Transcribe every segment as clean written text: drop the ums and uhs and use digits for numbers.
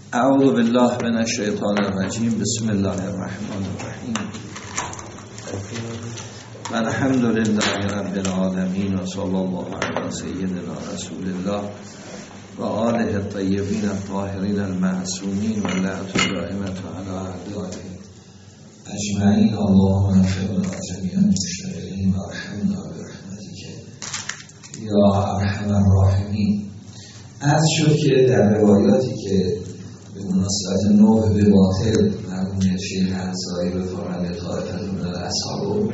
اعوذ بالله من الشیطان الرجیم. بسم الله الرحمن الرحیم. الحمد لله رب العالمین و صلی الله علی سیدنا رسول الله و آله الطیبین الطاهرین المعصومین و لعنت دائمة علی اعدائهم اجمعین. اللهم اغفر لنا جمیع المشتغلین و ارحمنا برحمتک یا ارحم الراحمین. عرض شد که در روایاتی که به مناسبت نوح به باطل مرحوم شیخ انصاری به فرمان طائفه من الاصحاب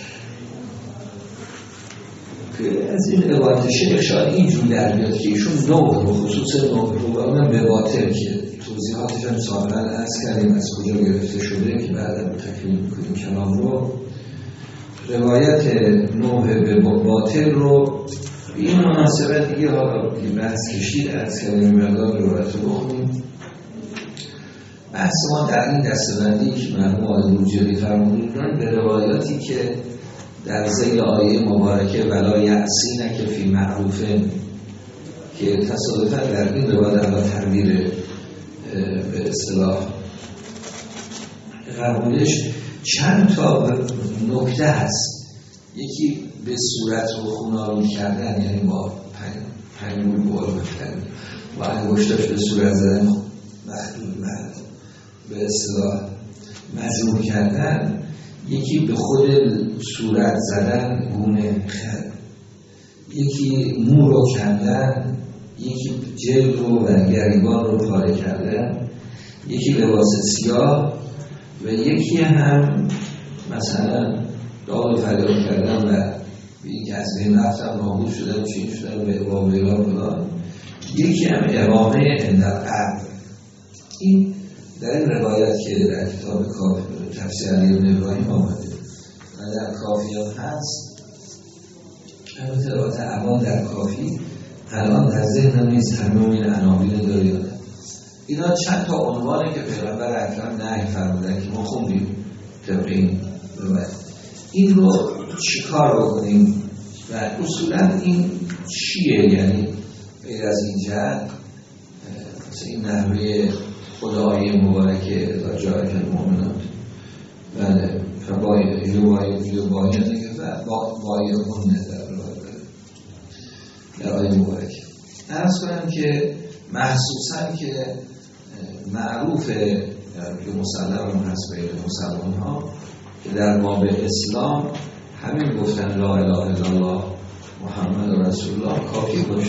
که از این روایت شیخ شاید اینجور در بیاد که ایشون نوح رو خصوص نوح رو به باطل که توضیحاتش هم سابقا عرض کردیم از کجا گرفته شده که بعدا تکمیل می‌کنیم کلام رو. روایت نوح به باطل رو این مناسبت دیگه حالا بحث کشید از کلام مقدار روایت رو بخونیم. بحث ما در این دسته‌بندی که مرحوم آقای بروجردی فرمودن به روایاتی که در ذیل آیه مبارکه ولا یعصینک فی معروف که تصادفاً در این روایت علی تعبیر به اصطلاح قبولش چند تا نکته هست. یکی به صورت رو خونارون کردن، یعنی با پنجول بار کردن و انگشتاش به صورت زدن مخدود به اصطلاح مجروح کردن. یکی به خود صورت زدن گونه خد، یکی مو رو کندن، یکی جلد رو و گریبان رو پاره کردن، یکی لباس سیاه و یکی هم مثلا داد و فریاد کردن و یکی از بین رفتن نابود شدن چین شدن به واقعیان بودن. یکی هم اقامه اندرقب. این در این روایت که در کتاب تفسیر علی بن ابراهیم آمده و در کافی هم هست، البته روایت اول در کافی الان در ذهنم نیست، همه این عناوین داره یادم. اینا چند تا عنوانه که پیغمبر اکرم نهی فرمودن که ما خوندیم طبق این روایت. این رو چیکار بکنیم و اصولا این چیه؟ یعنی غیر از این جهت مثل این نحوه خود آیه مبارکه اذا جاءک المؤمنات بله یباینک و بایعهن در آیه مبارکه. عرض کنم که مخصوصا که معروفه که مسلم هم هست بین مسلمان ها که در باب اسلام همین گفتن لا اله الا الله محمد رسول الله کافی باشه.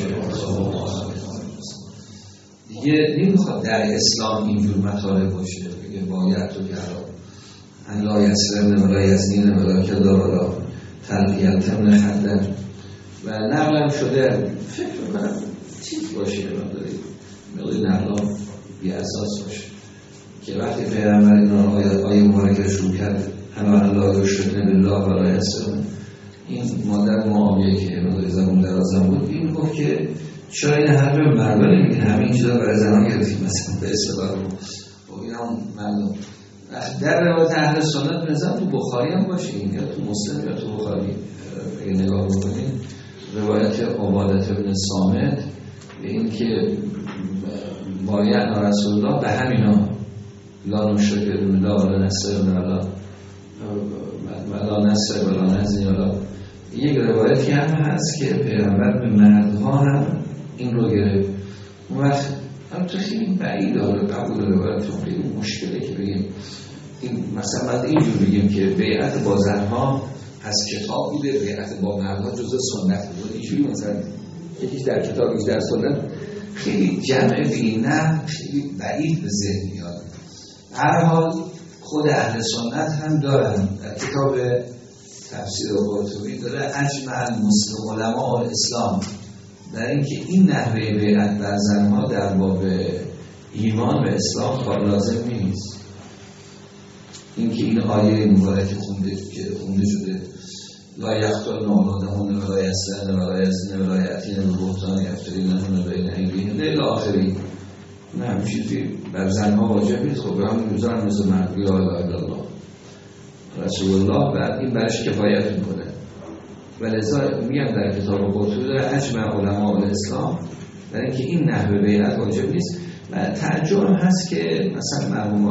دیگه نمیخواد در اسلام اینجور مطالب باشه بگه باید تو کرا لا یسرن ولا یزنین ولا کذا ولا تلقیتن خدن و نقلم شده. فکر میکنم چیز باشه مقداری نقلام بی اساس باشه که وقتی پیغمبر این آیه مبارکه شروع کرد همه لا یشرکن بالله ولا یسرن، این مادر معاویه که مقداری زمان درازم بود این گفت که چرا این حرف مردم نمیگین همه این چیزا برای زنان گرفتیم مثلا به اصطلاح و این هم مردم در روایت اهل سنت نظام تو بخاری هم باشه این یا تو مسلم یا تو بخاری اگه نگاه بکنید روایت عبادت بن صامت به این که بایعنا رسول الله به همینا لا نشرک بالله ولا نسرق ولا نسرق ولا نزنی ولا. یک روایتی هم هست که پیغمبر به مردها هم این رو گرفت. اون وقت هم تو خیلی بعید قبول روایتون خیلی مشکله که بگیم این مثلا باید اینجور بگیم که بیعت با زنها از کتاب بوده، بیعت با مردها جزء سنت بوده. اینجوری مثلا یکیش در کتاب یکیش در سنت خیلی جمع بینه خیلی بعید به ذهن میاد. هر حال خود اهل سنت هم دارن در کتاب تفسیر قرطبی داره اجمع المسلم علماء الاسلام در اینکه این نحوه بیعت بر زنها در باب ایمان و اسلام کار لازم نیست. اینکه این آیه مبارکه خونده شده لا یقتلن اولادهن ولا یسرقن ولا یزنین ولا یأتین ببهتان یفترینه بین ایدیهن الی آخره، نه همین چیزی بر زنها واجب نیست. خب همین روزا هم مثل مرد یا اله الا الله رسول الله بعد این برش کفایت میکنه و لذا میگم در کتاب قرطبی داره اجمع علماء الاسلام در اینکه این نحوه بیعت واجب نیست. و تعجب هست که مثلا مرحوم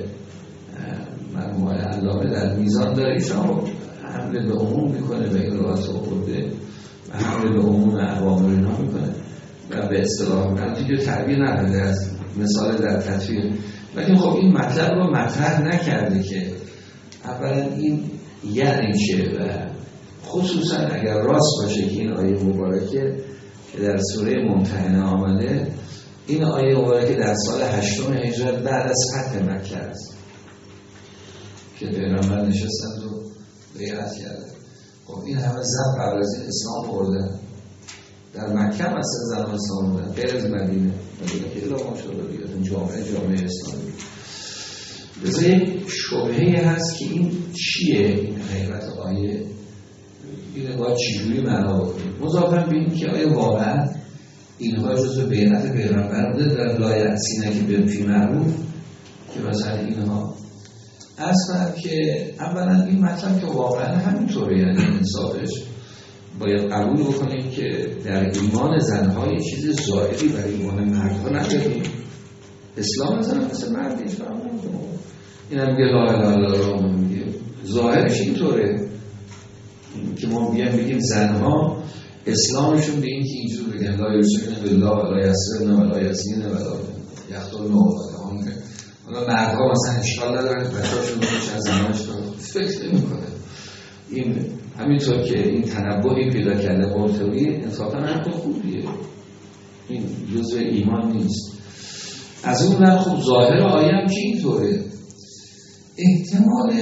علامه در میزان داره ایشان حمله به عموم میکنه به این روایت آورده و حمله به عموم عوامل اینا میکنه و به اصطلاح من دیگه تعبیر نداره از مثال در تطبیق، ولی خب این مطلب رو مطرح نکرده که اولا این یعنی چه و خصوصا اگر راست باشه که این آیه مبارکه که در سوره ممتحنه آمده، این آیه مبارکه در سال 8 هجرت بعد از فتح مکه است که پیغمبر نشستند و بیعت کردند. خب این همه زن قبل از این اسلام آوردن، در مکه هم اصلا زمان اسلام آوردن، غیر از مدینه که الا ماشاءالله بیاد جامعه اسلامی. بذار یک شبهه هست که این چیه این حقیقت آیه، این باید چجوری معنا بکنیم. مضافاً به این که آیه واقعا اینها جزو بیعت پیغمبر بوده در لایه سینه که به فی معروف که مثلا اینها اصلا که اولا این مطلب که واقعا همینطوره، یعنی انصافش باید قبول بکنیم که در ایمان زنها یه چیز ظاهری برای ایمان مردها نداریم. اسلام زن مثل مردیش برمون این هم میگه لا اله الا الله، میگه ظاهرش اینطوره که ما بگیم زنها اسلامشون به این که اینجور بگن لا یشرکن بالله ولا یسرقن ولا یزنین ولا یقتلن اولادهن. حالا مردها مثلا اشکال ندارن بچه‌هاشون رو چه از زناش فکر نمی‌کنه. این همینطور که این تنبهی پیدا کرده قرطبی انصافا حرف خوبیه، این جزء ایمان نیست. از اون ور خب ظاهر آیه هم که اینطوره. احتمال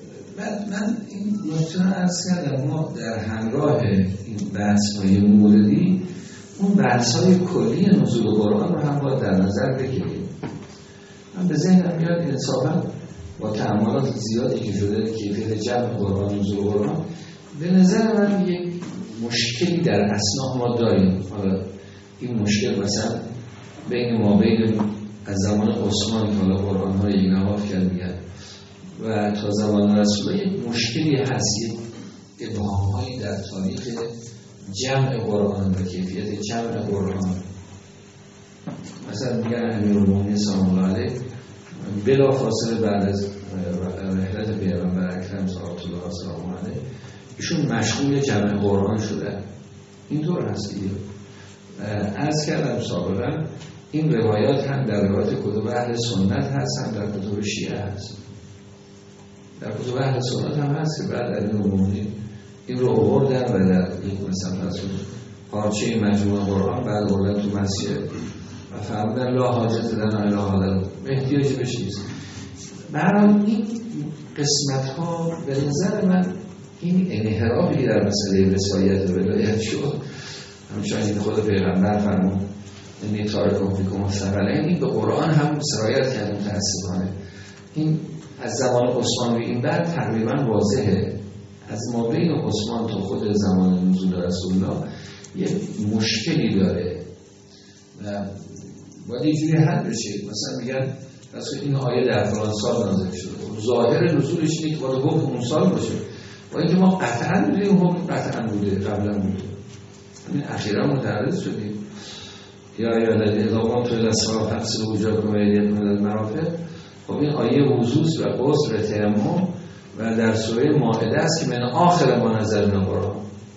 من این نکته رو عرض کردم، ما در همراه این بحث‌های موردی اون بحث‌های کلی نزول قرآن رو هم باید در نظر بگیریم. من به ذهنم میاد انصافا با تأملات زیادی که شده کیفیت جمع قرآن نزول قرآن، به نظر من یک مشکلی در اسناد ما داریم. حالا این مشکل مثلا بین ما بین از زمان عثمان که حالا قرآن ها یک نواف کرد میگن و تا زمان رسول یک مشکلی هست، یک ابهام‌هایی در تاریخ جمع قرآن و کیفیت جمع قرآن. مثلا میگن امیرالمومنین سلام الله علیه بلا فاصله بعد از رحلت پیغمبر اکرم صلی الله علیه ایشون مشغول جمع قرآن شده. اینطور هست دیگه. عرض کردم سابقا این روایات هم در روایات کتب اهل سنت هست، هم در کتب شیعه هست. در کتب اهل سنت هم هست که بعد در این این رو آوردن و در این مثلا پارچه مجموع قرآن بعد آوردن تو مسجد و فرمودن لا حاجت لنا الی هذا، احتیاجی بهش نیست. برای این قسمت ها به نظر من این انحرافی در مسئله وصایت و ولایت شد. همچنین خود پیغمبر فرمود این تارکم فیکم ثقلین، این به قرآن هم سرایت کرد متأسفانه. این از زمان عثمان به این بعد تقریبا واضحه. از ما بین عثمان تا خود زمان نزول رسول الله یه مشکلی داره و باید اینجوری حل بشه. مثلا میگن مثلا این آیه در فلان سال نازل شده، ظاهر نزولش اینه که باید حکم اون سال باشه، با اینکه ما قطعا میدونیم حکم قطعا بوده، قبلا بوده، همین اخیرا متعرض شدیم یا الذین اذا قمتم الی الصلاة فاغسلوا وجوهکم و ایدیکم الی المرافق. خب این آیه وضو و غسل تیمم و در سوره مائده است که من آخر ما نزلنا قرآن،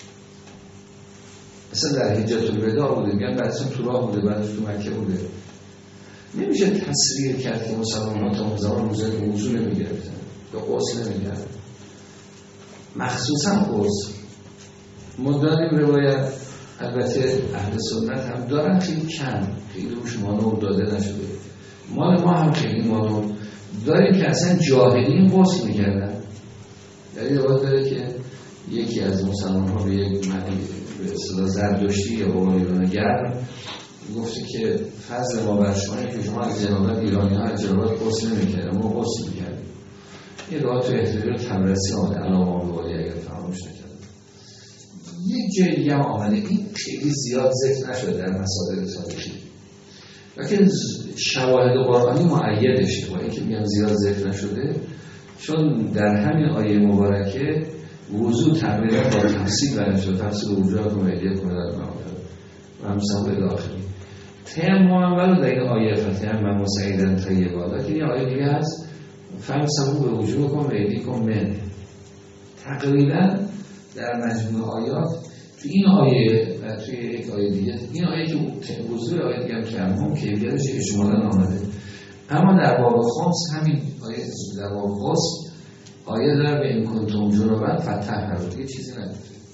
مثلا در حجة الوداع بوده، میگن بعدش تو راه بوده، بعدش تو مکه بوده. نمیشه تصریح کرد که مسلمان‌ها تا اون زمان وضو نمیگرفتن یا غسل نمیگرفتن، مخصوصا غسل. ما داریم روایت، البته اهل سنت هم دارن خیلی کم، خیلی روش مانور داده نشده، مال ما هم خیلی مانور داریم که اصلا جاهلین غسل میکردن. در این روایت داره که یکی از مسلمان‌ها به یک معنی به اصطلاح زردشتی یا قومیونگر گفته که فضل ما بر شما که شما از جنابت ایرانی‌ها از جنابت غسل نمی‌کردن، ما غسل می‌کردیم. این روایت تو احتیاج تبرسی آمده، علامه بواری اگر فراموش نکردم. یک جای دیگه هم آمده، این خیلی زیاد ذکر نشده در مصادر تاریخی، لیکن شواهد قرآنی مؤیدشه با اینکه میگم زیاد ذکر نشده، چون در همین آیه مبارکه وضو تقریبا با تفصیل بیان شده، تفصیل وجوهکم و ایدیکم الی المرافق و همسان به داخلی. تیمم اول در این آیه فتیهم من مسعیدن طیبا، لیکن یه آیه دیگه هست فمسحوا بوجوهکم و ایدیکم منه. تقریبا در مجموع آیات تو این آیه و توی یک آیه دیگه، این آیه که وضوع آیه دیگه هم تیمم کیفیتش اجمالاً آمده، اما در باب خمس همین آیه در باب غسل آیه داره به این کنتم جنوبا فتح دیگه چیزی نداره.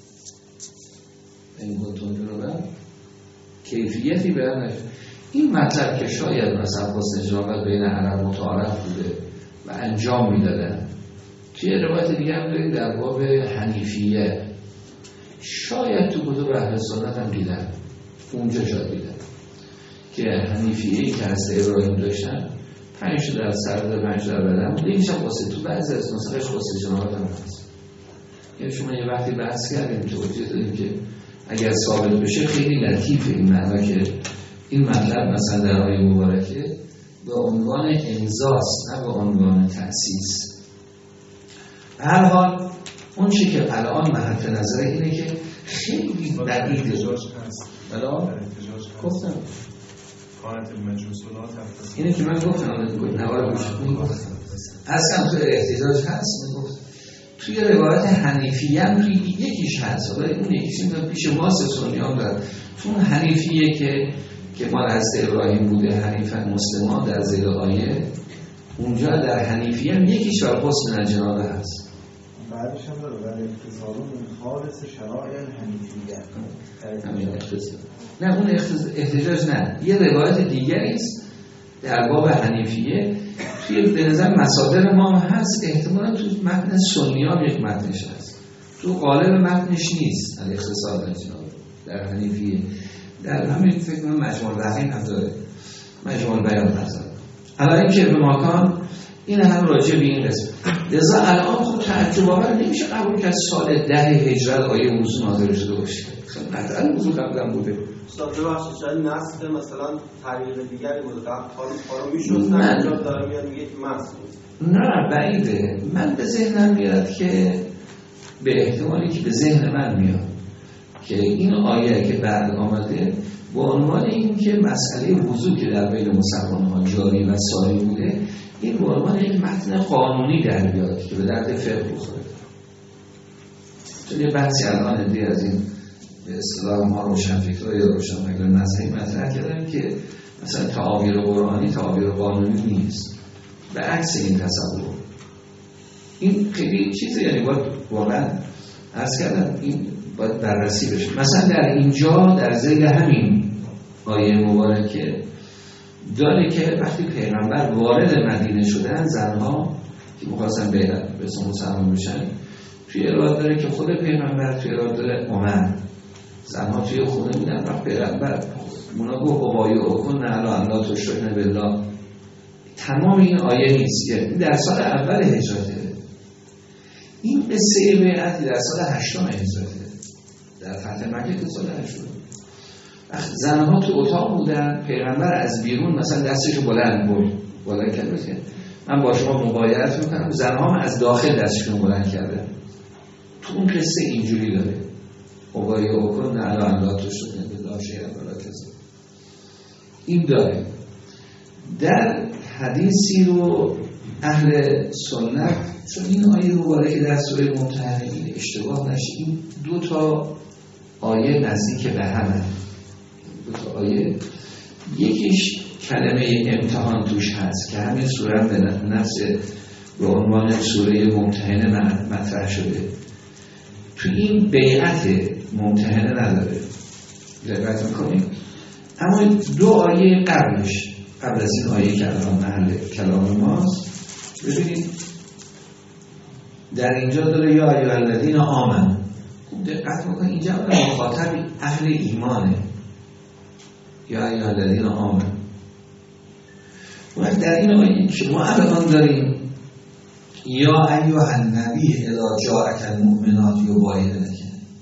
این کنتم جنوبا کیفیتی بیان نشد. این مطلب که شاید مثلا حسن جنابت بین عرب متعارف بوده و انجام میدادن، توی روایت دیگه هم داریم در باب حنیفیه، شاید تو کتب اهل سنت هم دیدن، اونجا شاید دیدن که حنیفیه‌ای که هست ابراهیم داشتن 5 در سر 5 در بدن بوده، اینش هم واسه تو بعضی از نسخش واسه جنابت هم هست. یعنی شما یه وقتی بحث کردیم توجیه دادیم که اگر ثابت بشه خیلی لطیفه این معنی که این مطلب مثلا در آیه مبارکه به عنوان انزاست نه به عنوان تأسیس. به هر حال اون چی که الان محط نظر اینه که خیلی بعیده. بلا گفتم قانت المجوسولات اینه که من گفتم نوار گوشت اصلا تو احتجاج هست. من گفتم توی روایت حنیفیه هم توی یکیش هست، ولی اون یکیش پیش ماست سنیان دارد. تو اون حنیفیه که مال حضرت ابراهیم بوده، حنیفه مسلمان در زیر آیه، اونجا در حنیفیه هم یکیش بر حسن جنابه هست. بعدش هم داره ولی اختصارون من خالص شرائع حنیفیه. نه اون احتجاج نه، یه روایت دیگری است در باب حنیفیه توی به نظر مصادر ما هست، احتمالا تو متن سنیان یک متنش هست، تو قالب متنش نیست. الاختصار در حنیفیه در همین فکر کنم مجموع البحرین هم داره، مجموع البیان هست. الان این که به ماکان این هم راجع به این قسم. لذا الان خود تعجب آور نمیشه قبول که از سال 10 هجرت آیه وضو نازل شده باشه. خیلی قطعا وضو قبلا بوده. استاد ببخشید شاید نسل مثلا طریق دیگری بوده، کارو میشستن اینجا داره میاد میگه که مسئول. نه بعیده. من به ذهنم میاد که به احتمالی که به ذهن من میاد که این آیه که بعد آمده با عنوان این که مسئله وضو که در بین مسلمان‌ها جاری و ساری بوده، این به عنوان یک متن قانونی در بیاد که به درد فقه بخوره. چون یه بحثی الان ادعی از این به اصطلاح ما روشنفکرها یا روشنفکرهای مذهبی مطرح کردن که مثلا تعابیر قرآنی تعابیر قانونی نیست، به عکس این تصور. این خیلی چیزه، یعنی باید واقعا عرض کردم این باید بررسی بشه. مثلا در اینجا در ذیل همین آیه مبارکه داره که وقتی پیغمبر وارد مدینه شدن، زنها که مخواستن به اسم مسلمان بشن، توی اراد داره که خود پیغمبر، توی اراد داره عمر، زنها توی خونه بودن. وقت پیغمبر اونا گفت بابایی اکن نهلا الله تشرکن بالله. تمام این آیه نیست، یعنی در سال اول هجرته. این قصه بیعتی در سال 8 هجرته، در فتح مکه که سال 8. زنها تو اتاق بودن، پیغمبر از بیرون مثلا دستشو بلند کرد من با شما مبایعت میکنم، زنها هم از داخل دستشون بلند کردن. تو اون قصه اینجوری داره بابایی اکن نهلا الله تشرکن بالله شیئا ولا کذب. این داره. در حدیثی رو اهل سنت، چون این آیه مبارکه در سوره ممتحنه این اشتباه نشه، این 2 آیه نزدیک به همه. 2 آیه، یکیش کلمه امتحان توش هست که همین سوره هم به نفس به عنوان سوره ممتحنه مطرح شده. تو این بیعت ممتحنه نداره، دقت میکنیم. اما 2 آیه قبلش، قبل از این آیه که الان محل کلام ماست، ببینید در اینجا داره یا ایها الذین آمنوا. خوب دقت میکنید اینجا مخاطب اهل ایمانه، یا ایها الذین آمنوا. و در این آیه که ما الان داریم یا ایها النبی اذا جاءک المؤمنات یبایعنک،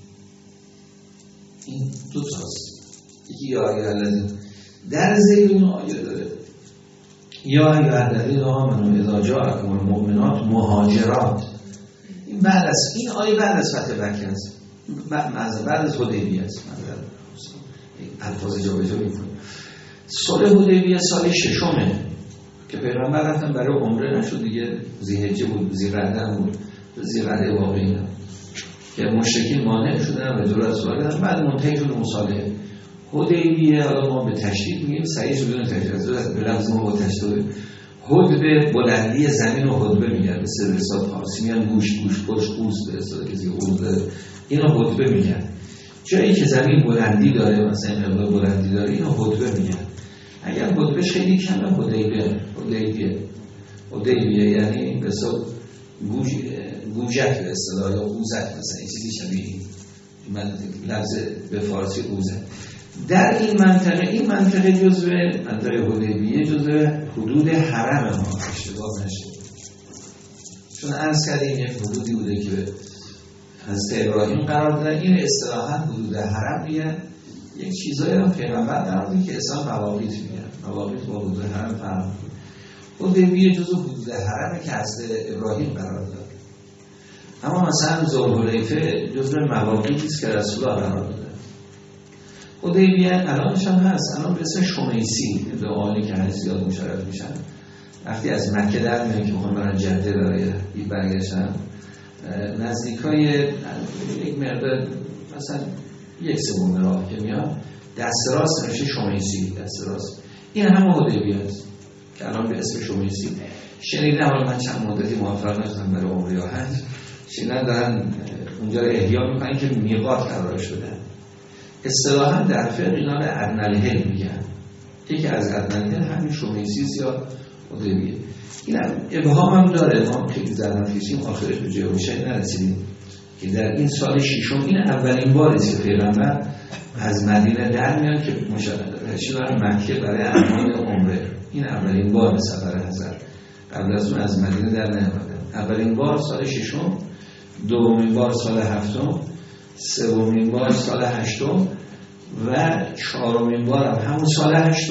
این 2 تاست. یکی یا ایها الذین در ذیل اون آیه داره یا ایها الذین آمنوا اذا جاءکم المؤمنات مهاجرات. این بعد از این آیه بعد از فتح مکه است، بعد از حدیبیه است. الفاظ جابجا می‌کنه. صلح حدیبیه سال 6 که پیغمبر رفتن برای عمره، نشد دیگه، ذی‌حجه بود، ذی‌قعده بود، ذی‌قعده واقعی نه که مشرکین مانع شدن و دولت وارد، بعد منتهی شد مصالحه حدیبیه. حالا ما به تشدید میگیم، صحیح بدون تشدید، به لفظ ما با تشدید حدبه بلندی زمین و حدبه میگن، به سر رسال فارسی میگن گوش پشت قوس، به اصطلاح کسی قوس داره اینو حدبه میگن. جایی که زمین بلندی داره، مثلا مقدار بلندی داره، اینو حدبه میگن. اگر حدبهش خیلی کمه حدیبیه یعنی به اصطلاح گوجت به اصطلاح، یا قوزت، مثلا این چیزی شبیه من لفظ به فارسی قوزت. در این منطقه جزء منطقه حدیبیه جزء حدود حرم ما، اشتباه نشه، چون عرض کردیم یک حدودی بوده که حضرت ابراهیم قرار دادن. این اصطلاحاً حدود حرم میگن. یک چیزایی هم پیغمبر قرار داد که اسلام مواقیت میگن، مواقیت با حدود حرم فرق میکنه. حدیبیه جزء حدود حرمه که حضرت ابراهیم قرار داد. اما مثلا ذوالحلیفه جزء مواقیتی است که رسول الله قرار داد. حدیبیه الانش هم هست، الان به اسم شمیسی، دعایی که هست زیاد مشرف میشن وقتی از مکه در میان که میخوان برن جده برای برگشتن، نزدیکای یک مقدار مثلا 1/3 راه که میان دست راست نمیشه شمیسی، دست راست. این همه حدیبیه است که الان به اسم شمیسی شنیدم. حالا من چند مدتی موفق نشدم برای عمره یا حج، شنیدم دارن اونجا رو احیا میکنن که میقات قرار شدن. اصطلاحاً در فقه اینا رو ادنالهل میگن، یکی از ادنالهل همین شمیسی یا حدیبیه. این ابهام هم داره، ما خیلی در نفیسیم آخرش به جای روشن نرسیدیم که در این سال 6 این اولین باری است که پیغمبر از مدینه در میان که مشرفی برای مکه برای اعمال عمره. این اولین بار سفر حضرت، قبل از اون از مدینه در نیامدن. اولین بار سال 6، دومین بار سال 7، سومین بار سال 8 و چهارمین بار هم همون سال 8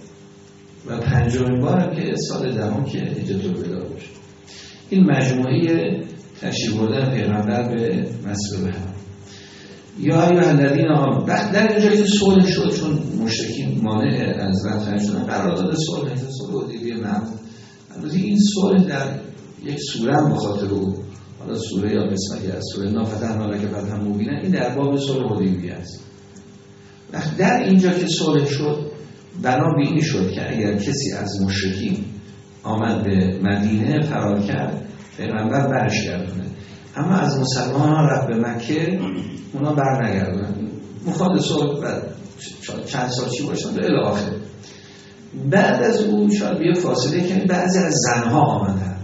و پنجمین بار هم که سال 10 که هجرت الوداع باشه. این مجموعه تشریف بردن پیغمبر به مسجد الحرام. یا ایها الذین آمنوا، در اینجا این صلح شد چون مشرکین مانع از رفتن شدن، قرارداد صلح حدیبیه معمول. البته این صلح در یک سوره هم بخاطر او، حالا سوره یا قسمتی از سوره نافتحنا لک فتحا مبینا، این در باب صلح حدیبیه است. وقت در اینجا که صلح شد، بنا به این شد که اگر کسی از مشرکین آمد به مدینه فرار کرد، پیغمبر برش گردونه، اما از مسلمانان رفت به مکه، اونا بر نگردونن. مخالف صلح و چند سال چی باشن و الی آخر. بعد از اون شاید یه فاصله که بعضی از زنها آمدن،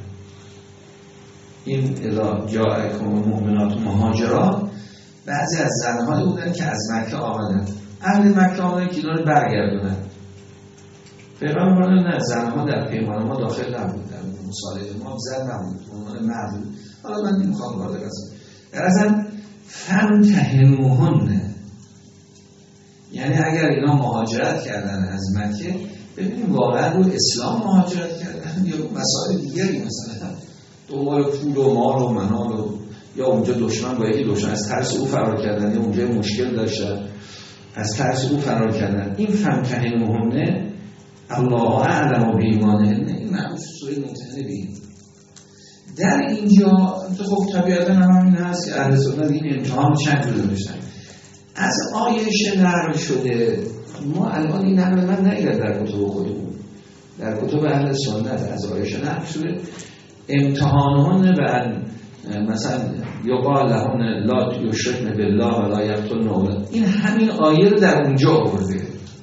این اذا جاءکم المؤمنات مهاجرات، بعضی از زنهایی بودن که از مکه آمدن، اهل مکه آمدن که اینا رو برگردونن. پیغمبر نه، زنها در پیمان ما داخل نبودن، مصالحه ما زن نبود، عنوان مرد. حالا من نمیخوام وارد بشم. در اصل فامتحنوهن، یعنی اگر اینا مهاجرت کردن از مکه، ببینیم واقعا رو اسلام مهاجرت کردن یا مسائل دیگری، مثلا دنبال پول و مال و منال و یا اونجا دشمن با یکی دشمن از ترس او فرار کردن، یا اونجا مشکل داشتن از ترس او فرار کردن. این فامتحنوهن الله اعلم بایمانهن، این معروف سوره ممتحنه بیم. در اینجا خب طبیعتا همین هست که اهل سنت این امتحان چند روز داشتن. از آیش نقل شده، ما الان این نقل من نگرد در کتب خودمون، در کتب اهل سنت از آیش نقل شده امتحانهن و مثلا یقال لهن لا یشرکن بالله و لا یقتلن اولاد. این همین آیه رو در اونجا آورده.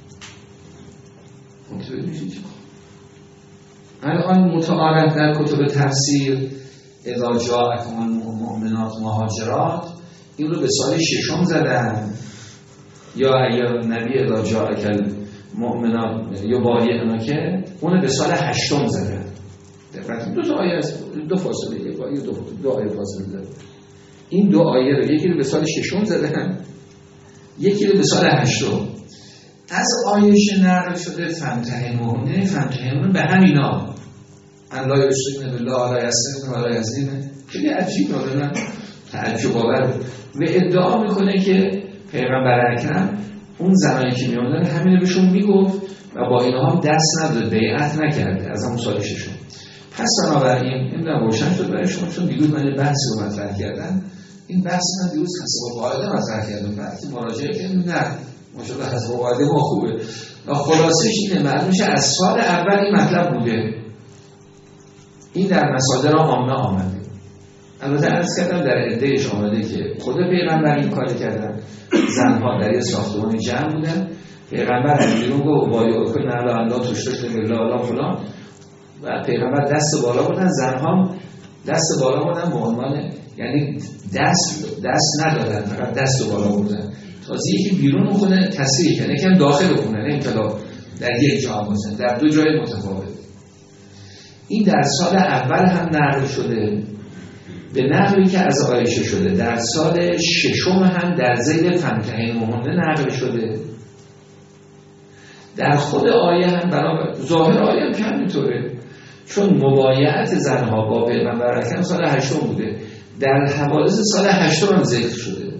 الان متعارف در کتب تفسیر اذا جاءکم المؤمنات مهاجرات، این رو به سال 6 زدن. یا ایها النبی اذا جاءک المؤمنات یبایعنک، اون به سال 8 زدن. دقیقاً دو تا آیه است، دو فاصله، یک آیه دو آیه فاصله داره. این دو آیه رو یکی رو به سال 6 زدن، یکی رو به سال 8. از آیش نقل شده فامتحنوهن به همینا، ان لا یشرکن بالله و لا یسرقن و لا یزنین. خیلی عجیب آدم تعجب آور و ادعا میکنه که پیغمبر اکرم اون زمانی که میامدن همین بهشون میگفت و با اینها هم دست نداده، بیعت نکرده از همون سال ششم. پس بنابراین نمیدونم روشن شد برای شما، چون دیروز من بحثی رو مطرح کردم. این بحث من دیروز حسب قاعده مطرح کردم، بعد مراجعه کردم نه ماشاءالله حسب قاعده ما خوبه. خلاصش اینه معلوم میشه از سال اول این مطلب بوده، این در مصادر عامه آمده. البته عرض کردم در عدهش آمده که خود پیغمبر این کار کردن، زنها در یه ساختمان جمع بودن، پیغمبر هم بیرون گفت بایعوا کن علی ان لا تشرکوا بالله فلان، و پیغمبر دست بالا بودن، زنها دست بالا بودن به عنوان یعنی دست ندادن، فقط دست بالا بودن. تازه یکی بیرون خونه تصریح کنه، یکم داخل خونه، نه انطلاق در یک جا باشن، در دو جای متفاوت. این در سال اول هم نقل شده به نقلی که از عایشه شده، در سال ششم هم در ذیل فمتحنوهن نقل شده. در خود آیه هم برای ظاهر آیه هم که همینطوره، چون مبایعت زنها با پیغمبر اکرم سال هشتم بوده، در حوادث سال هشتم هم ذکر شده.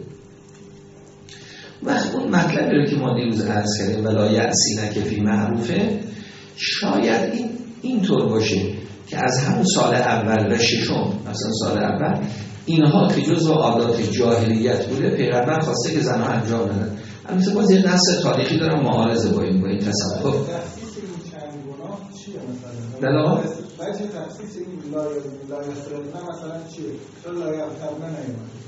وقت اون مطلبی رو که ما دیروز عرض کردیم ولا یأسینک فی معروفه، شاید اینطور باشه که از همون سال اول و ششم، مثلا سال اول اینها که جزء عادات جاهلیت بوده، پیغمبر خواسته که زنها انجام بدن. البته باز یه نص تاریخی دارم معارضه با این تصور. تخصیص این چند گناه چیه مثلا؟ بله. بچه تخصیص این لایسترنا مثلا چیه؟ چون لایسترنا نیومده.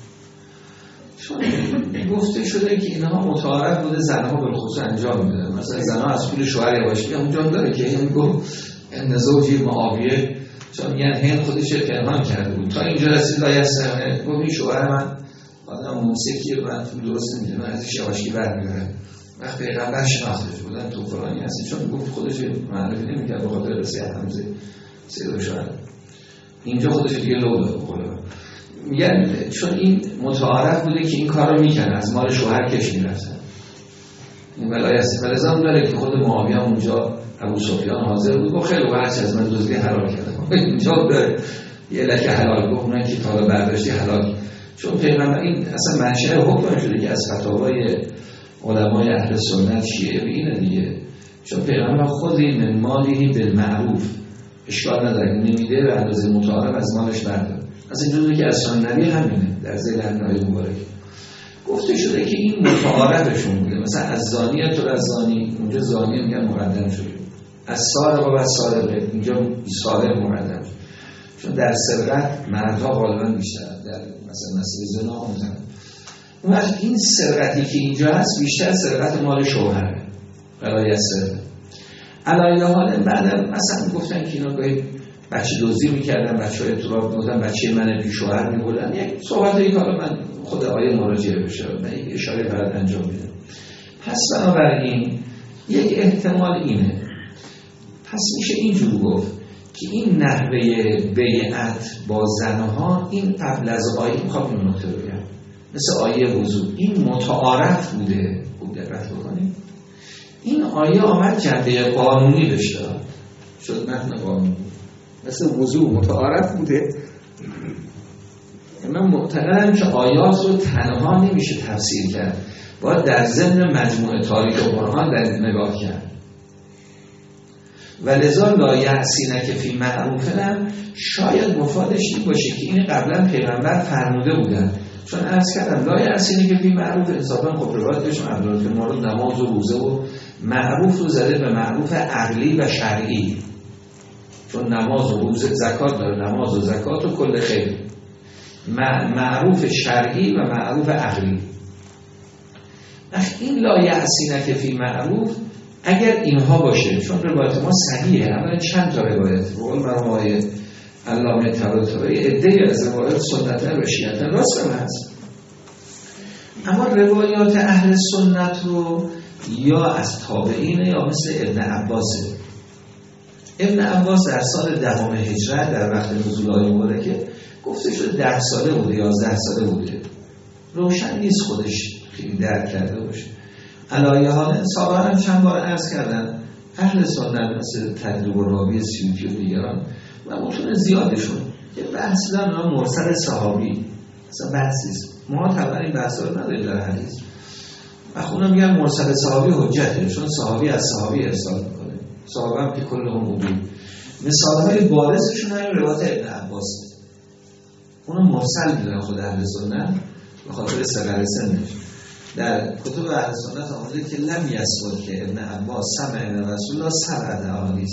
چون گفته شده که اینها متعارف بوده زنها بالخصوص انجام میدن. مثلا زنها از پول شوهر یواشکی اونجا داره که این گفت ان زوجی معاویه، چون میگن هند خودش پنهان کرده بود تا اینجا رسید لایسترنا. گفت این شوهر من آدم موسیقی من درست نمیدونه، من ازش یواشکی برمی‌دارم. وقتی پیغمبر شناختش بودن تو فلانی هستی، چون گفت خودش معرفی نمی‌کرد به خاطر رسیت همزه سید شوهر، اینجا خودش دیگه لو داد بخوره. میگن چون این متعارف بوده که این کار رو میکنه، از مال شوهر کش میرفتن این ولایت. ولذا داره که خود معاویه اونجا ابو سفیان حاضر بود، گفت خیلی وحش از من دزدی حلال کردم. اینجا داره یه لکه حلال گفت، اونایی که طالب برداشتی حلال، چون پیغمبر این اصلا منشأ حکم شده که از فتاوای علمای اهل سنت شیعه به اینه دیگه، چون پیغمبر خود این من مالی بالمعروف اشکال نداره، نمیده به اندازه متعارف از مالش بردار. از این جزئی که از سنت نبی همینه در ذیل همین آیه مبارک گفته شده که این متعارفشون بوده. مثلا از زانیه تو از زانی، اونجا زانیه میگن مقدم شده، از سارق و سارقه اینجا سارق مقدم شده، چون در سرقت مردها غالبا بیشتر، در مثلا مسئله زنا میزنن. اون وقت این سرقتی که اینجا هست بیشتر سرقت مال شوهره برای سرقت. علایه حال بعد مثلا گفتن که اینا گاهی بچه دزدی میکردن، بچه‌های تراب می‌بردن، بچه من پیش شوهر می‌بردن. یک صحبتایی که حالا من خود آیه مراجعه بشه، من یک اشاره برات انجام میدم. پس بنابراین یک احتمال اینه، پس میشه اینجور گفت که این نحوه بیعت با زنها این قبل از آیه، میخوام این نکته رو بگم، مثل آیه وضو این متعارف بوده. خوب دقت بکنید، این آیه آمد جنبه قانونی داشته، شد متن قانونی، مثل وضو متعارف بوده. من معتقدم که آیات رو تنها نمیشه تفسیر کرد، باید در ضمن مجموعه تاریخ قرآن در نگاه کرد. ولذا لا یأسینک فی معروف هم شاید مفادش این باشه که این قبلا پیغمبر فرموده بودن، چون عرض کردم لا یأسینک فی معروف انصافا خب روایت بهشون عبدالله که مورد نماز و روزه و معروف رو زده به معروف عقلی و شرعی، چون نماز و روزه زکات داره، نماز و زکات و کل خیر، معروف شرعی و معروف عقلی. این لا یأسینک فی معروف اگر اینها باشه، چون روایت ما صحیحه، اولا چند تا روایت قول مرمای علامه طباطبایی عده‌ای از روایات سنتن و شیعتن راست هم هست، اما روایات اهل سنت رو یا از تابعین یا مثل ابن عباسه. ابن عباس در سال 10 هجری در وقت نزول آیه مبارکه گفته شده 10 ساله بوده 11 ساله بوده، روشن نیست خودش خیلی درک کرده باشه. علایه حال سابقا هم چند بار عرض کردن اهل سنت مثل تدریب و راوی سیوطی و دیگران و متون زیادشون که بحث دارن مرسل صحابی، مثلا بحثیست، ما طبعا این بحث رو نداریم در حدیث، و خودم میگم مرسل صحابی حجته، چون صحابی از صحابی ارسال میکنه، صحابه هم که کل هم بودی. مثالهای بارزشون همین روایت ابن عباس، اونو مرسل میدونن خود اهل سنت به خاطر صغر سنش. در کتب اهل سنت آمده که لم یثبت که ابن عباس سمع من رسول الله 7 احادیث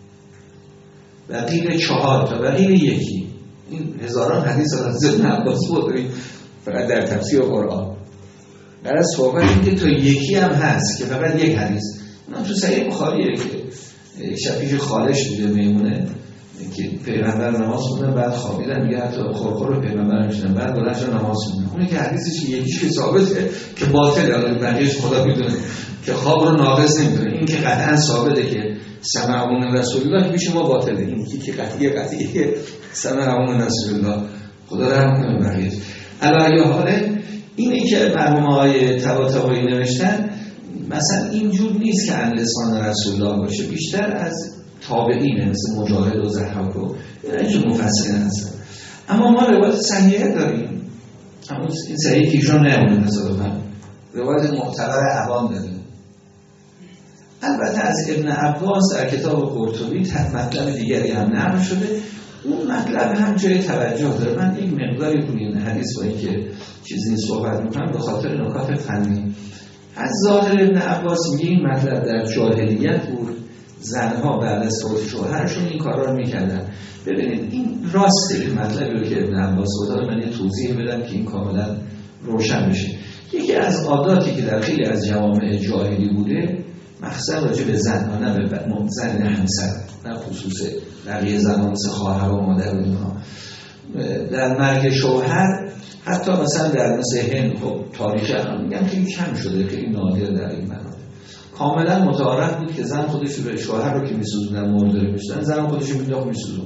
و قیل 4 تا و قیل 1. این هزاران حدیث از ابن عباس بود فقط در تفسیر قرآن. برای صحبت این که تا 1 هم هست که فقط 1 حدیث. اونم تو صحیح بخاریه که شفیع خالش بوده میمونه که پیغمبر نماز خوندن بعد خوابیدن، میگه حتی خورخور پیغمبر میشنن بعد بلند شدن نماز خوندن. اونی که حدیثش یکیش که ثابته که باطله، حالا بقیه‌اش خدا میدونه که خواب رو ناقض نمیکنه. این که قطعا ثابته که سمعون رسول الله که پیش ما باطله، این که قطعیه سمعون رسول الله خدا رحم کنه بقیه‌اش. علی حاله اینی که مرحوم آقای طباطبایی نوشتن مثلا اینجور نیست که عن لسان رسول الله باشه، بیشتر از تابعینه مثل مجاهد و ضحاک و اینجور مفسرین هستن. اما ما روایت صحیحه داریم، اما این صحیحی که ایشون نمونه تصادفاً روایت معتبر عوام داریم. البته از ابن عباس در کتاب قرطبی مطلب دیگری هم نقل شده، اون مطلب هم جای توجه داره. من یک مقداری تو این حدیث با اینکه چیزی صحبت میکنم به خاطر نکات فنی. از ظاهر ابن عباس میگه این مطلب در جاهلیت بود، زنها بعد از فوت شوهرشون این کارا رو میکردن. ببینید این راسته، این مطلبی رو که ابن عباس گفت، من یه توضیح بدم که این کاملا روشن بشه. یکی از عاداتی که در خیلی از جوامع جاهلی بوده، مخصوصا راجع به زنها، نه به زن همسر، نه خصوص بقیه زنان مثل خواهر و مادر و اینها، در مرگ شوهر حتی مثلا در مثل هند، خب تاریخ هم میگم خیلی کم شده، خیلی نادر در این مناطق، کاملا متعارف بود که زن خودش رو، شوهر رو که میسوزوندن مرداره میشدن، زن خودش رو میداخت میسوزون.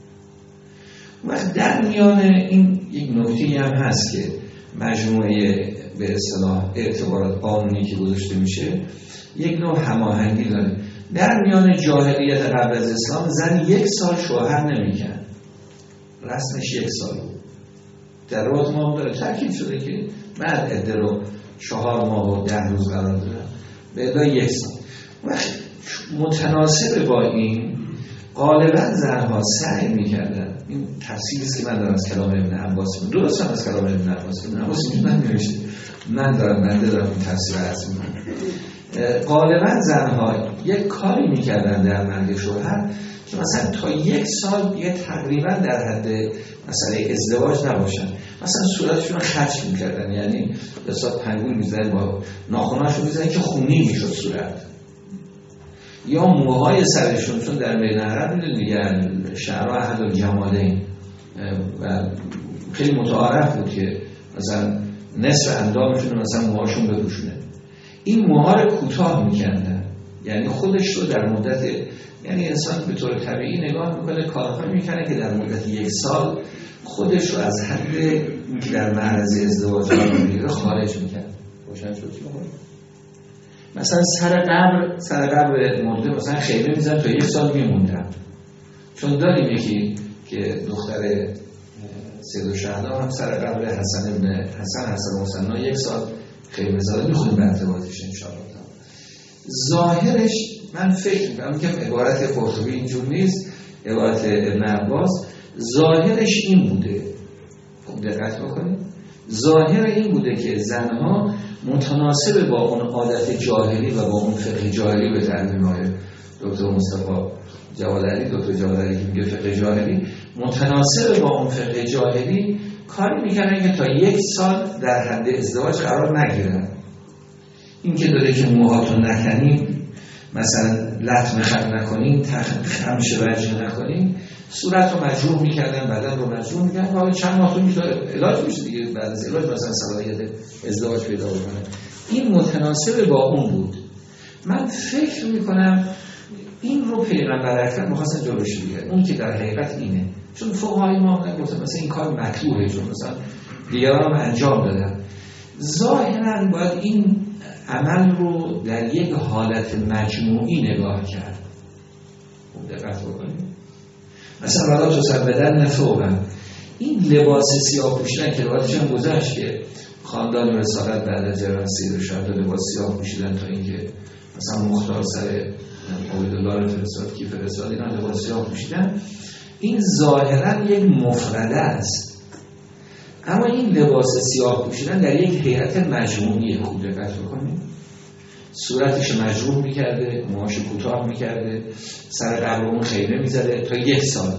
و در میان این یک نکته‌ای هم هست که مجموعه به اصطلاح اعتبارات قانونی که گذاشته میشه یک نوع هماهنگی داره. در میان جاهلیت قبل از اسلام زن 1 سال شوهر نمی‌کرد، رسمش 1 سال بود. در روات ما داره تاکید شده که بعد عده رو 4 ماه و 10 روز قرار دادن به ادای 1 سال. و متناسب با این غالبا زنها سعی می‌کردن، این تفسیری است که من دارم از کلام ابن عباس می‌گم، درست هم از کلام ابن عباس اینجوری نمی‌نوشته، من دارم این تفسیر رو عرض می‌کنم. غالبا زنها یک کاری می‌کردن در مرگ شوهر که مثلا تا 1 سال یه تقریبا در حد مسئله ازدواج نباشن، مثلا صورتشون رو خرچ می‌کردن، یعنی به صورت پنگول می‌زدن، با ناخناشون می‌زدن که خونی می‌شد صورت، یا موهای سرشون، چون در بین عرب میدونید دیگه شعر احد الجمالین و خیلی متعارف بود که مثلا نصف اندامشون مثلا موهاشون بپوشونه، این موها رو کوتاه میکردن، یعنی خودش رو در مدت، یعنی انسان به طور طبیعی نگاه میکنه کارهایی میکنه که در مدت 1 سال خودش رو از حد که در معرض ازدواج قرار میگیره خارج میکنه. روشن شد چی بخوره؟ مثلا سر قبر مرده مثلا خیمه میزن تا 1 سال میموندن، چون داریم یکی که دختر سید الشهدا هم سر قبر حسن ابن حسن حسنا 1 سال خیمه زده، میخونیم به ارتباطش انشاءالله. ظاهرش من فکر میکنم که عبارت قرطبی اینجور نیست، عبارت ابن عباس ظاهرش این بوده، دقت بکنید، ظاهر این بوده که زنها متناسب با اون عادت جاهلی و با اون فقه جاهلی، به تعبیر آقای دکتر مصطفی جوادعلی، دکتر جوادعلی که میگه فقه جاهلی، متناسب با اون فقه جاهلی کاری میکنن که تا 1 سال در حد ازدواج قرار نگیرن. این که داره که موهاتون نکنین، مثلا لطمه خط نکنین، خمش وجه نکنین، صورت رو مجروح میکردن، بدن رو مجروح میکردن، حالا چند ماه طول میشه علاج میشه دیگه، بعد از علاج مثلا صلاحیت ازدواج پیدا بکنه. این متناسب با اون بود. من فکر میکنم این رو پیغمبر اکرم می‌خواستن جلوش بگیرن، اون که در حقیقت اینه، چون فقهای ما نگفتن مثلا این کار مکروهه، چون مثلا دیگران هم انجام دادن. ظاهرا باید این عمل رو در یک حالت مجموعی نگاه کرد. دقت بکنید، مثلا ولا تصبدن ثوبا، این لباس سیاه پوشیدن که روایتش هم گذشت که خاندان رسالت بعد از جریان سید رشاد لباس سیاه پوشیدن تا اینکه مثلا مختار سر عبیدالله رو فرستاد کی فرستاد اینا لباس سیاه پوشیدن. این ظاهرا یک مفرده است، اما این لباس سیاه پوشیدن در یک هیئت مجموعی خوب دقت بکنید. صورتش مجروح میکرده، موهاش کوتاه میکرده، سر قبرمون خیمه میزده تا 1 سال.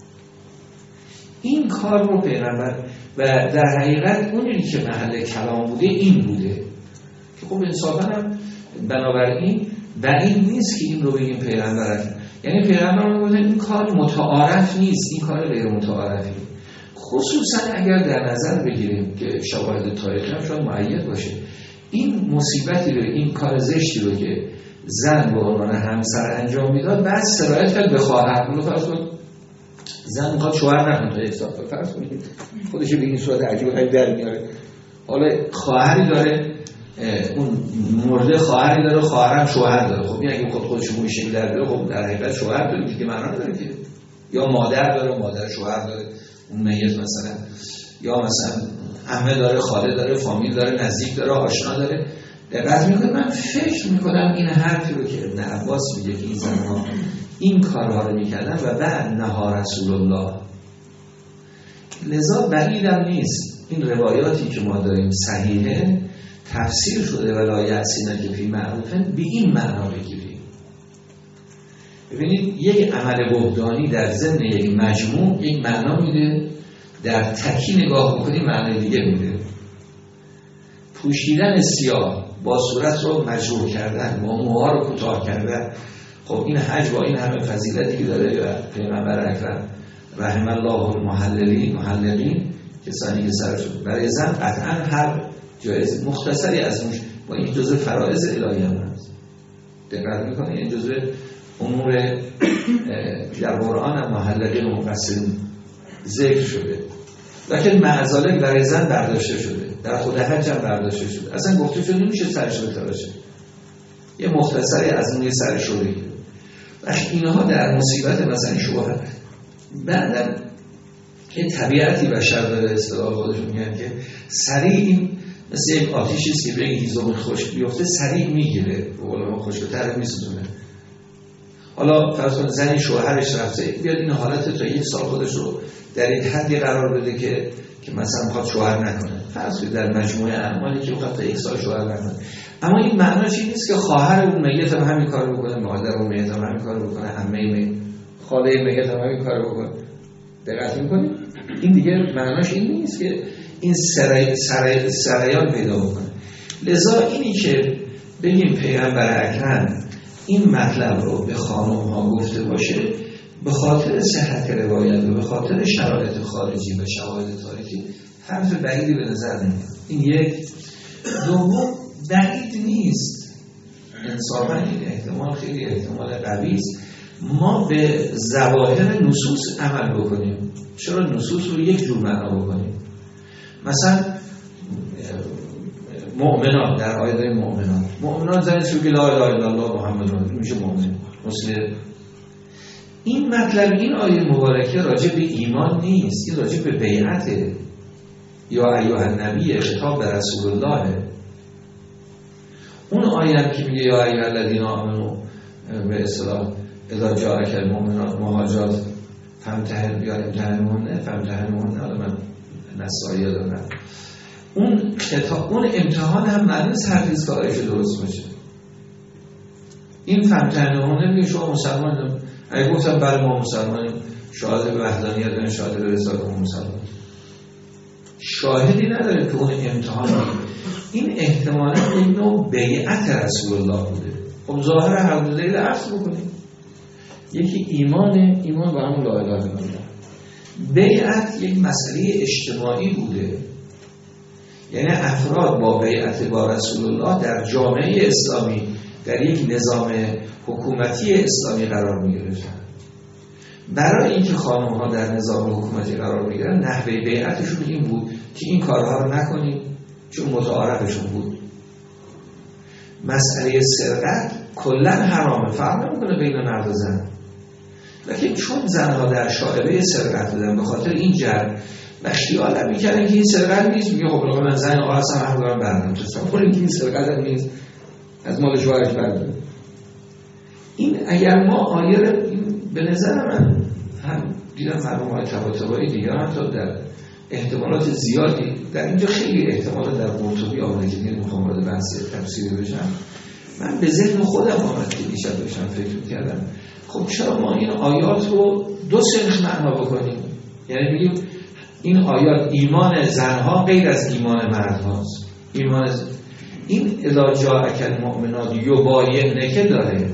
این کار رو پیغمبر و در حقیقت اونی که محل کلام بوده این بوده که خب انصافا هم بنابراین بعید نیست که این رو بگیم پیغمبر، یعنی پیغمبر رو بودن این کار متعارف نیست، این کار غیر متعارفی، خصوصا اگر در نظر بگیریم که شواهد تاریخی هم شاید مؤید باشه. این مصیبتی رو، این کار زشتی رو که زن به عنوان همسر انجام میداد بعد سرایت کرد به خواهر. اون فرض کن زن میخواد شوهر نکنه تا 1 سال، فرض کنید خودش به این صورت عجیب غریب در میاره، حالا خواهری داره، اون مرده خواهری داره، خواهرم شوهر داره. خب این اگه خودش اون شکل در بیاره خب در حقیقت شوهر داره دیگه، معنا نداره که. یا مادر داره، مادر شوهر داره اون میت مثلا، یا مثلا عمه داره، خاله داره، فامیل داره، نزدیک داره، آشنا داره. دقت میکنم من فکر میکنم این حرفی رو که ابن عباس میگه که این زنها این کارها رو میکردن و بعد نها رسول الله، لذا بعیدم نیست این روایاتی که ما داریم صحیحه تفسیر شده ولا یعصینا که فی معروفن به این معنا بگیریم. ببینید یک عمل بهدانی در ضمن یک مجموع یک معنا میده، در تکی نگاه بکنیم معنی دیگه میده. پوشیدن سیاه با صورت رو مجروح کردن، با موها رو کوتاه کردن، خب این حج با این همه فضیلتی که داره و پیغمبر اکرم رحم الله المحلقین کسانی که سرشون برای زن قطعا هر جایز مختصری از اون با این جزء فرائض الهی هم هست. دقت میکنه این جزء امور در قرآن هم محلقین و مقصرین ذکر شده، لیکن معذالک برای زن برداشته شده، در خود حج هم برداشته شده. اصلا گفته شده نمیشه سرش رو تراشه، یه مختصری از اون یه سرش رو بگیره. و اینها در مصیبت مثلا شوهر بعدم که طبیعتی بشر داره اصطلاح خودشون میگن که سریع این مثل یک آتیشی است که به یک هیزم خشک بیفته سریع میگیره، به قول ما خشک‌تر میسوزونه. حالا فرض کن زنی شوهرش رفته بیاد این حالت تا 1 سال خودش رو در این حدی قرار بده که مثلا میخواد شوهر نکنه، فرض کنید در مجموعه اعمالی که میخواد تا 1 سال شوهر نکنه. اما این معناش این نیست که خواهر اون میت هم همین کارو بکنه، مادر اون میت هم همین کارو بکنه، عمه خاله میت هم همین کارو بکنه. دقت می‌کنید؟ این دیگه معناش این نیست که این سرایان پیدا بکنه. لذا اینی که بگیم پیغمبر اکرم این مطلب رو به خانم‌ها گفته باشه به خاطر صحت روایت و به خاطر شرایط خارجی و شواهد تاریخی حرف بعیدی به نظر نمیاد. این یک. دوم بعید نیست، انصافاً این احتمال خیلی احتمال قوی است ما به ظواهر نصوص عمل بکنیم. چرا نصوص رو یک جور معنا بکنیم؟ مثلا مؤمنان در آیه مؤمنان زنشون که لا اله الا الله محمد رسول الله میشه مؤمن مسلم. این مطلب این آیه مبارکه راجع به ایمان نیست، این راجع به بیعته. یا ایها النبی خطاب به رسول الله. اون آیه هم که میگه یا ایها الذین آمنوا به اصطلاح اذا جاءک المؤمنات مهاجرات فامتحنوهن، حالا من نصایی دارم. اون خطاب اون امتحان هم معنی سرریز که آیش درست باشه. این فامتحنوهن میگه شما مسلمان، اگه گفتم بله ما مسلمانیم، شاهد به وحدانیت و شاهد به رسالت ما مسلمان، شاهدی نداره که اون امتحان این احتمالا این نوع بیعت رسول الله بوده. خب ظاهر هر دو دلیل عرض بکنیم، یکی ایمان با همون لا اله الا الله. بیعت یک مسئله اجتماعی بوده، یعنی افراد با بیعت با رسول الله در جامعه اسلامی در یک نظام حکومتی اسلامی قرار می‌گرفتن. برای اینکه خانم‌ها در نظام حکومتی قرار بگیرن نحوه بیعتشون این بود که این کارها رو نکنید، چون متعارفشون بود. مسئله سرقت کلاً حرامه، فرق نمی‌کنه بین مرد و زن. لیکن چون زنها در شائبه سرقت بودن به خاطر این جرم و خیال هم میکردن که این سرقت نیست. میگه خب من زن آقا هستم هم دارم بردم تصور این که این سرقت هم نیست، از مال شوهرش بردم. این اگر ما آیه به نظر من هم دیدم مرحوم طباطبایی دیگر هم تا در احتمالات زیادی در اینجا خیلی احتمالات در قرطبی آمده که نمیخوام وارد بحث تفسیری بشم. من به ذهن خودم آمد که دیشب داشتم فکر می‌کردم خب چرا ما این آیات رو دو سنخ معنا بکنیم؟ یعنی بگیم این آیات ایمان زنها غیر از ایمان مردهاست. ایمان این اذا جاءک المؤمنات یبایعنک داره.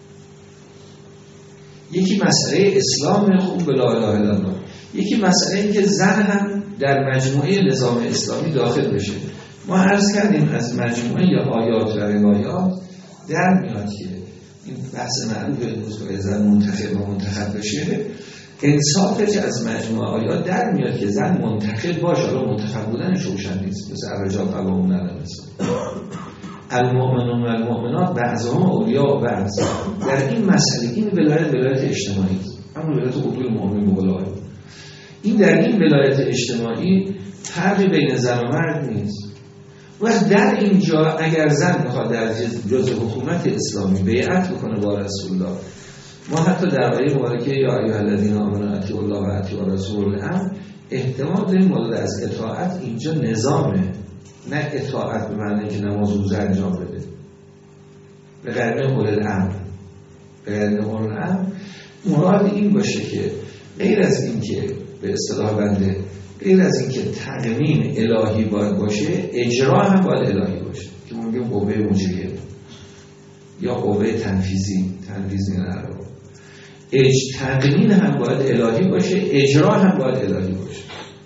یکی مسئله اسلام خوب بلا اله الا الله، یکی مسئله این که زن هم در مجموعه نظام اسلامی داخل بشه. ما عرض کردیم از مجموعه یا آیات و روایات در میاد که این بحث معروف به زن منتخب و منتخب بشه، انصافش از مجموعه آیات در میاد که زن منتخب باشه. حالا منتخب بودنش روشن نیست، مثل الرجال قوامون ندارست المؤمنون و المؤمنات بعضهم اولیاء و بعض. در این مسئله این ولایت اجتماعی است، اما ولایت قبول مؤمن مقابل این در این ولایت اجتماعی فرقی بین زن و مرد نیست. و در اینجا اگر زن میخواد در جزء حکومت اسلامی بیعت بکنه با رسول الله، ما حتی در آیه مبارکه یا ایها الذین آمنوا اطیعوا الله و اطیعوا الرسول هم احتمال داریم مورد از اطاعت اینجا نظامه، نه اطاعت به معنی که نماز روزه انجام بده. به غیر اول الامر، به غیر اول الامر مراد این باشه که غیر از این که به اصطلاح بنده غیر از این که تقنین الهی باید باشه، اجرا هم باید الهی باشه که ما میگیم قوه مجریه یا قوه تنفیذی نه، تقنین هم باید الهی باشه، اجرا هم باید الهی باشه.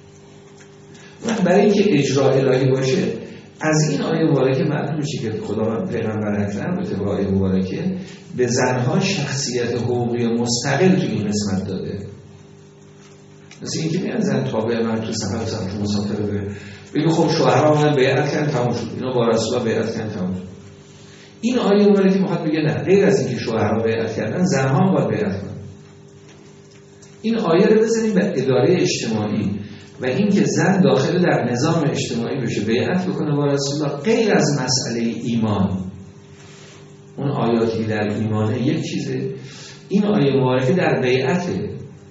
و برای اینکه اجرا الهی باشه از این آیه مبارکه معلوم میشه که خداوند پیغمبر اکرم به طبق آیه مبارکه به زنها شخصیت حقوقی مستقل تو این قسمت داده. مثل اینکه میان زن تابع من تو سفر تو مسافره بگه خب شوهرها من بیعت کردن تموم شد، اینا با رسول الله بیعت کردن تموم شد. این آیه مبارکه میخواد بگه نه، غیر از اینکه شوهرها بیعت کردن زنها هم باید بیعت کنن. این آیه رو بزنیم به اداره اجتماعی و اینکه زن داخل در نظام اجتماعی بشه بیعت بکنه با رسول الله غیر از مسئله ایمان. اون آیاتی در ایمانه یک چیزه، این آیه مبارکه در بیعته.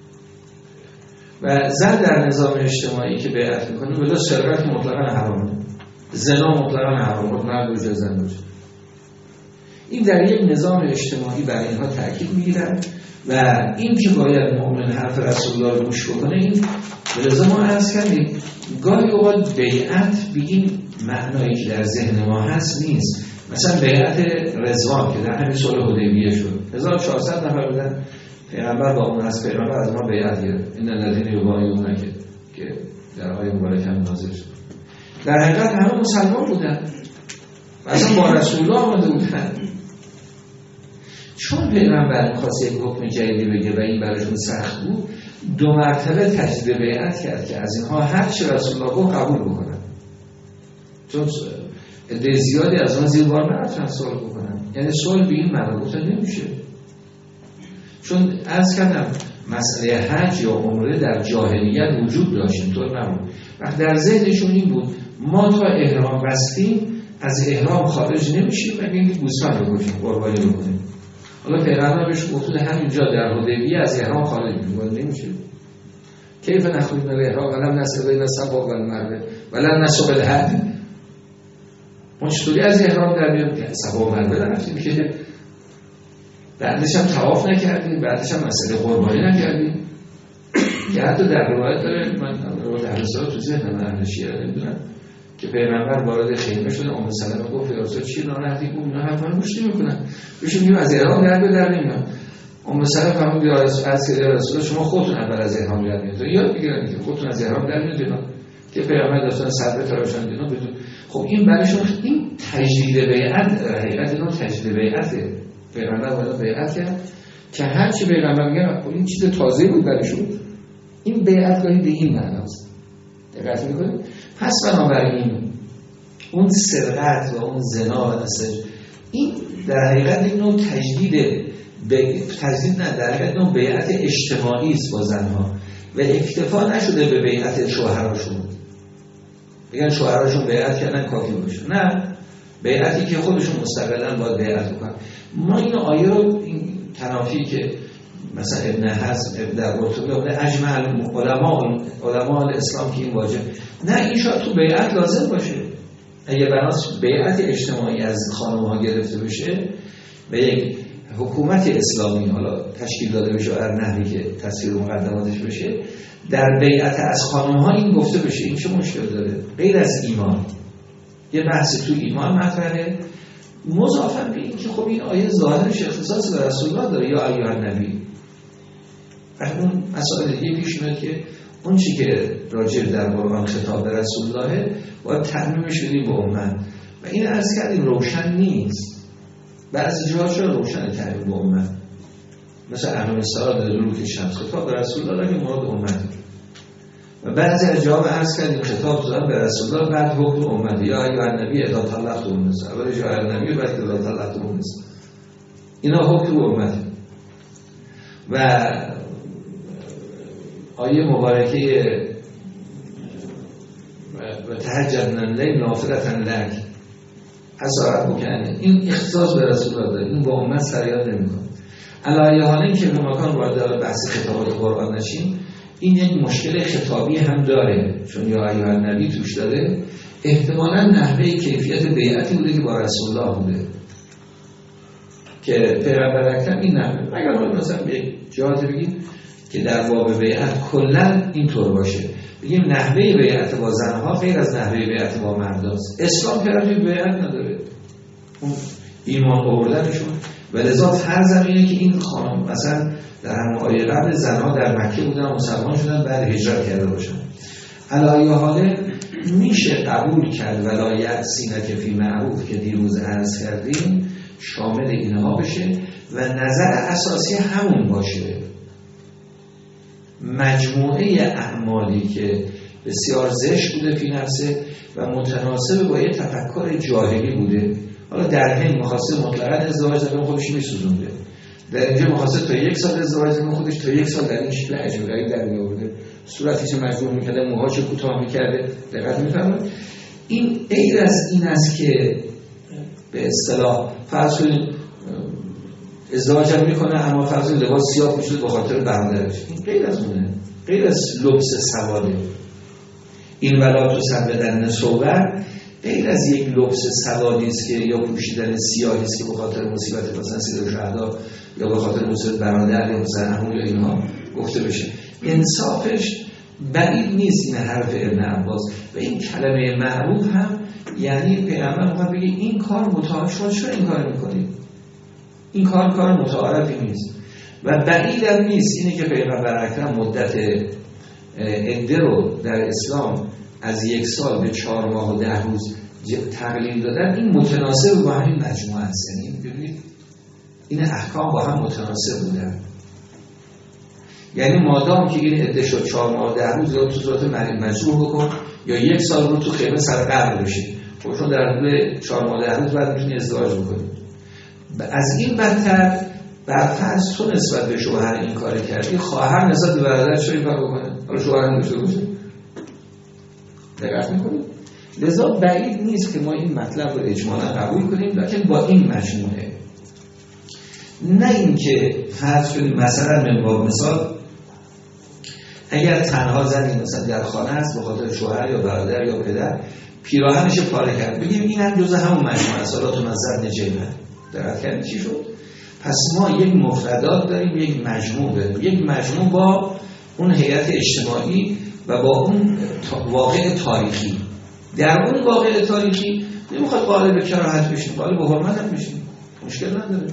و زن در نظام اجتماعی که بیعت میکنه بلا سرقت مطلقاً حرامه، زنا مطلقاً حرامه، مرد و زن باشه. این در یک نظام اجتماعی برای اینها تاکید میگیرن و این که باید مؤمن حرف رسول الله رو گوش بکنه. این لازم ما عرض کردیم گاهی اوقات بیعت به این معنایی که در ذهن ما هست نیست. مثلا بیعت رضوان که در همین صلح حدیبیه شد 1400 نفر بودن، پیغمبر با اون از پیغمبر از ما بیعت گرفت، این الذین یبایعونک که در آیه مبارکه هم نازل شد. در حقیقت همه مسلمان بودن و اصلا با رسول الله آمده بودن. چون پیغمبر می‌خواست یک حکم جدیدی بگه و این براشون سخت بود، 2 مرتبه تجدید بیعت کرد که از اینها هر چه رسول الله گفت قبول بکنن. چون عده زیادی از اون زیر بار نرفتن صلح بکنن. یعنی صلح به این معنی گفتن نمیشه. چون عرض کردم مسئله حج یا عمره در جاهلیت وجود داشت، اینطور نبود. وقت در ذهنشون این بود ما تا احرام بستیم از احرام خارج نمیشیم و اینکه گوسفند بکشیم، قربانی بکنیم. حالا پیغمبر بهش گفت همینجا در حدیبیه از احرام خارج نمیشه. کیف نخرج من الاحرام ولم نسق بین الصفا والمروه ولم نسق الحج. ما چطوری از احرام در میاد صفا و مروه رفتیم که بعدش هم طواف نکردیم، بعدش هم مسئله قربانی نکردیم. که حتی در روایت داره، من روایت اهل تو ذهنم اهل شیعه نمیدونم که پیغمبر وارد خیمه شده، ام سلمه گفت یا رسول چی ناراحتی؟ گفت اینا حرفا گوش نمیکنن، بهشون میگم از احرام در نمیاد. ام سلمه فرمود یا رسول شما خودتون اول از احرام در میاد، یاد بگیرید که خودتون از احرام در میاد که پیغمبر داستان صدر تراشن اینا بدون. خب این برایشون این تجدید بیعت، حقیقت اینو تجدید بیعته. پیغمبر باید بیعت کرد که هر چی پیغمبر میگه این چیز تازه بود برایشون. این بیعت گاهی به این معناست. دقت میکنید؟ پس بنابراین اون سرقت و اون زنا و این در حقیقت یک نوع تجدید نه، در حقیقت نوع بیعت اجتماعی است با زنها. و اکتفا نشده به بیعت شوهراشون، بگن شوهراشون بیعت کردن کافی باشه، نه، بیعتی که خودشون مستقلاً باید بیعت بکنن. ما این آیه رو، این تنافی که مثلا ابن حزم در قرطبی آورده اجمع علماء الاسلام که این واجب، نه، این شاید تو بیعت لازم باشه. اگه بناس بیعت اجتماعی از خانم‌ها گرفته بشه و یک حکومت اسلامی حالا تشکیل داده بشه در نحوی که تصویر مقدماتش بشه، در بیعت از خانم‌ها این گفته بشه، این چه مشکل داره؟ غیر از ایمان یه بحث تو ایمان مطرحه، مضافاً به این که خب این آیه ظاهرش اختصاص به رسول الله داره، یا ایها النبی. اون مسائل دیگه پیش میاد که اون چی که راجع در قرآن خطاب به رسول الله باید تعمیمش بدیم به امت و این عرض کردیم روشن نیست. بعضی جاها چرا روشن تعمیم به امت، مثل اهل سراد دلوک شمس خطاب به رسول الله که مراد امت، و بعضی از جاها عرض کردیم خطاب دادن به رسول الله بعد حکم امت، یا ایها النبی اذا طلقتم النساء، اول یا النبی بعد اذا طلقتم النساء، اینا حکم امت. و آیه مبارکه و تهجد من اللیل نافلة لک عسی ربک، این اختصاص به رسول الله داره، این با امت سریعت نمی‌کنه. علی حالی که به مکان وارد بحث خطابات قرآن نشیم، این یک مشکل خطابی هم داره، چون یا ایها النبی توش داره، احتمالاً نحوه کیفیت بیعتی بوده که با رسول الله بوده که پیغمبر اکرم این نحوه، اگر حالا مثلا یک جهاتی بگیم که در باب بیعت کلا اینطور باشه، بگیم نحوه بیعت با زنها غیر از نحوه بیعت با مرداست. اسلام که رفتی بیعت نداره، اون ایمان آوردنشون، و لذا هر زمینه که این خانم مثلا در همون آیه قبل زنها در مکه بودن و مسلمان شدن بعد هجرت کرده باشن، علی حاله میشه قبول کرد ولایت سینک فی معروف که دیروز عرض کردیم شامل اینها بشه و نظر اساسی همون باشه. مجموعه اعمالی که بسیار زشت بوده فی نفسه و متناسب با یه تفکر جاهلی بوده، حالا در حین مخاصه مطلقاً ازدواج زمین خودش میسوزونده، در اینجا مخاصه تا 1 سال ازدواج زمین خودش تا 1 سال در این شکل عجیبی در میآورده، صورتیش مجبور میکرده، موهاش کوتاه میکرده. دقت میفرمایید؟ این غیر از این است که به اصطلاح فرض کنید ازدواج هم میکنه اما فرض کنید لباس سیاه پوشیده به خاطر برادرش، این غیر از اونه، غیر از لبس سواده. این ولا تو سبدن صور غیر از یک لبس سوادی است که یا پوشیدن سیاهی است که به خاطر مصیبت مثلا سید شهدا یا به خاطر مصیبت برادر یا مثلا عمو یا اینها گفته بشه. انصافش بعید نیست این حرف ابن عباس و این کلمه معروف هم، یعنی پیغمبر میخواد بگه این کار متعارف شد، چرا این کار میکنید؟ این کار متعارفی نیست و بعید هم نیست اینه که پیغمبر اکرم مدت عده رو در اسلام از 1 سال به 4 ماه و 10 روز تقلیل دادن، این متناسب با همین مجموعه است. یعنی ببینید این احکام با هم متناسب بودن، یعنی مادام که این عده شد 4 ماه و 10 روز یا تو صورت مجروح بکن یا 1 سال رو تو خیمه سر قبر بشید، خب چون در حدود 4 ماه و 10 روز بعد میتونی ازدواج بکنید. از این بدتر برفرض تو نسبت به شوهر این کار کردی، خواهر نسبت به برادرش این کار بکنه، حالا شوهر هم داشته باشه. دقت میکنید؟ لذا بعید نیست که ما این مطلب رو اجمالا قبول کنیم، لیکن با این مجموعه، نه اینکه فرض کنیم مثلا من با مثال اگر تنها زنی مثلا در خانه است به خاطر شوهر یا برادر یا پدر پیراهنش پاره کرد، بگیم این هم جزء همون مجموعه است، حالا تو نظر نجیبه. دقت کردید چی شد؟ پس ما یک مفردات داریم، یک مجموع داریم، یک مجموع با اون هیئت اجتماعی و با اون واقع تاریخی. در اون واقع تاریخی نمیخواد قائل به کراهت بشیم، قائل به حرمت هم بشیم، مشکل نداره.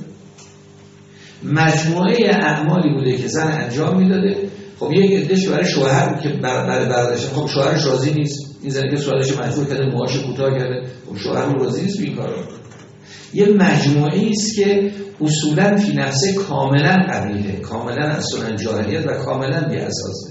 مجموعه اعمالی بوده که زن انجام میداده، خب یک عده‌اش برای شوهر که برادرش، خب شوهرش راضی نیست، این زنی که شوهرش مجبور کرده موهاش کوتاه کرده، خب شوهر راضی نیست به این کارا. یه مجموعه‌ای است که اصولاً فی نفسه کاملاً قبیله، کاملاً از سنن جاهلیت و کاملاً بی اساسه.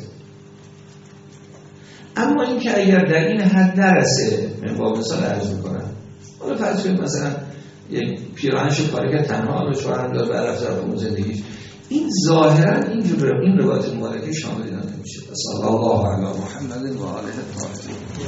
اما این که اگر در این حد نرسه، من با مثال عرض میکنم، حالا فرض کنید مثلا یک پیراهنش پاره کرد تنها، حالا شوهر داره برای طرف اون زندگیش، این ظاهرا این روایت مبارکه شامل اینا نمیشه. صلی الله علی محمد و آله الطاهرین.